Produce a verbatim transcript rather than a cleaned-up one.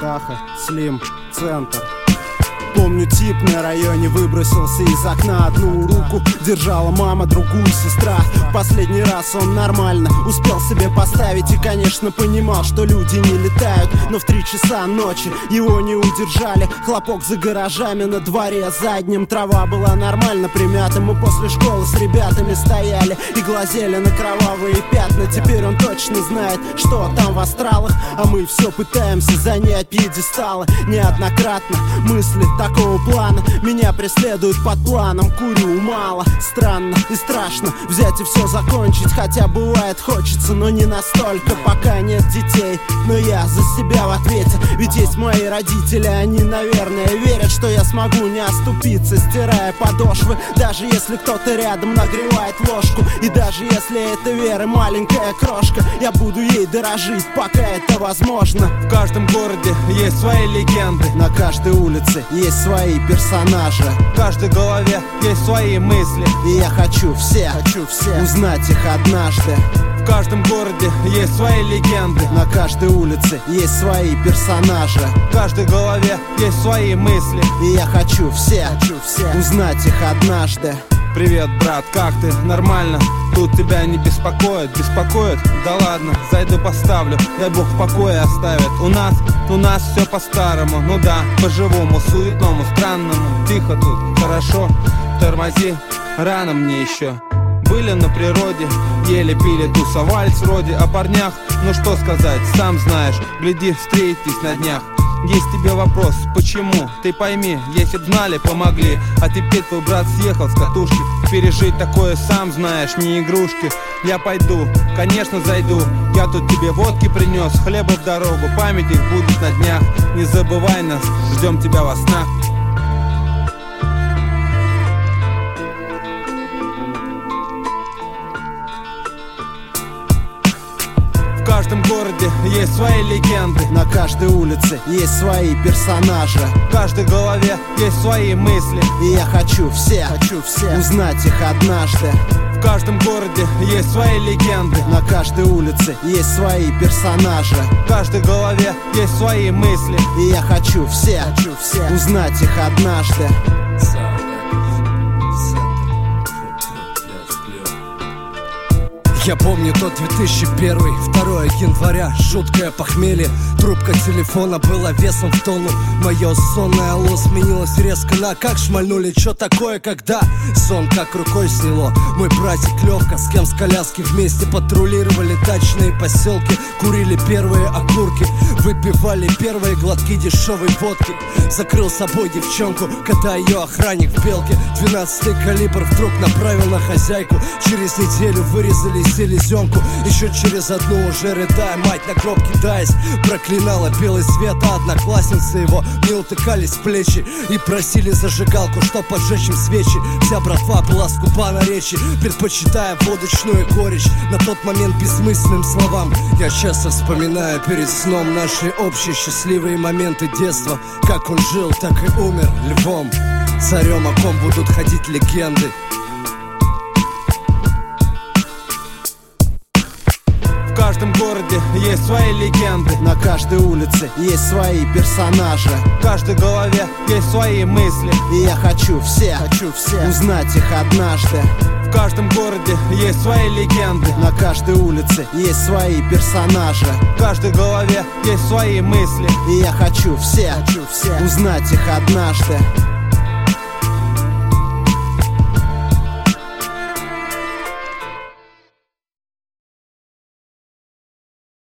Хаха, Слим, центр. Помню, тип на районе выбросился из окна. Одну руку держала мама, другую сестра. Последний раз он нормально успел себе поставить и, конечно, понимал, что люди не летают. Но в три часа ночи его не удержали. Хлопок за гаражами, на дворе задним трава была нормально примята. Мы после школы с ребятами стояли и глазели на кровавые пятна. Теперь он точно знает, что там в астралах, а мы все пытаемся занять пьедесталы. Неоднократно мысли такого плана меня преследуют под планом. Курю мало, странно и страшно взять и все закончить. Хотя бывает хочется, но не настолько. Пока нет детей, но я за себя в ответе. Ведь есть мои родители, они, наверное, верят, что я смогу не оступиться, стирая подошвы. Даже если кто-то рядом нагревает ложку, и даже если это вера маленькая крошка, я буду ей дорожить, пока это возможно. В каждом городе есть свои легенды, на каждой улице есть свои персонажи, в каждой голове есть свои мысли, и я хочу все, хочу все узнать их однажды. В каждом городе есть свои легенды, на каждой улице есть свои персонажи, в каждой голове есть свои мысли, и я хочу все, хочу все узнать их однажды. Привет, брат, как ты? Нормально? Тут тебя не беспокоит? Беспокоит? Да ладно, зайду поставлю, дай бог в покое оставит. У нас, у нас все по-старому, ну да, по-живому, суетному, странному. Тихо тут, хорошо, тормози, рано мне еще. Были на природе, ели, пили, тусовались вроде. О парнях, ну что сказать, сам знаешь, гляди, встретитесь на днях. Есть тебе вопрос, почему? Ты пойми, если б знали, помогли. А теперь твой брат съехал с катушки. Пережить такое, сам знаешь, не игрушки. Я пойду, конечно зайду. Я тут тебе водки принес, хлеба в дорогу. Память их будет на днях. Не забывай нас, ждем тебя во снах. В каждом городе есть свои легенды, на каждой улице есть свои персонажи, в каждой голове есть свои мысли, и я хочу все, хочу все узнать их однажды. В каждом городе есть свои легенды, на каждой улице есть свои персонажи, в каждой голове есть свои мысли, и я хочу все, хочу все узнать их однажды. Я помню тот две тысячи первый, второе января, жуткое похмелье. Трубка телефона была весом в тонну. Мое сонное алло сменилось резко на как шмальнули. Чё такое, когда сон как рукой сняло. Мой братик Лёвка, с кем с коляски вместе патрулировали дачные поселки. Курили первые окурки, выпивали первые глотки дешевой водки. Закрыл собой девчонку, когда ее охранник в белке двенадцатый калибр вдруг направил на хозяйку. Через неделю вырезали селезенку, еще через одну уже рыдая, мать на гроб кидаясь, проклинала белый свет, а одноклассницы его не утыкались в плечи и просили зажигалку, чтоб поджечь им свечи. Вся братва была скупа на речи, предпочитая водочную горечь на тот момент бессмысленным словам. Я часто вспоминаю перед сном наши общие счастливые моменты детства. Как он жил, так и умер львом, царем, о ком будут ходить легенды. В каждом городе есть свои легенды, на каждой улице есть свои персонажи, в каждой голове есть свои мысли, и я хочу все, хочу все узнать их однажды. В каждом городе есть свои легенды, на каждой улице есть свои персонажи, в каждой голове есть свои мысли, и я хочу все, хочу все узнать их однажды.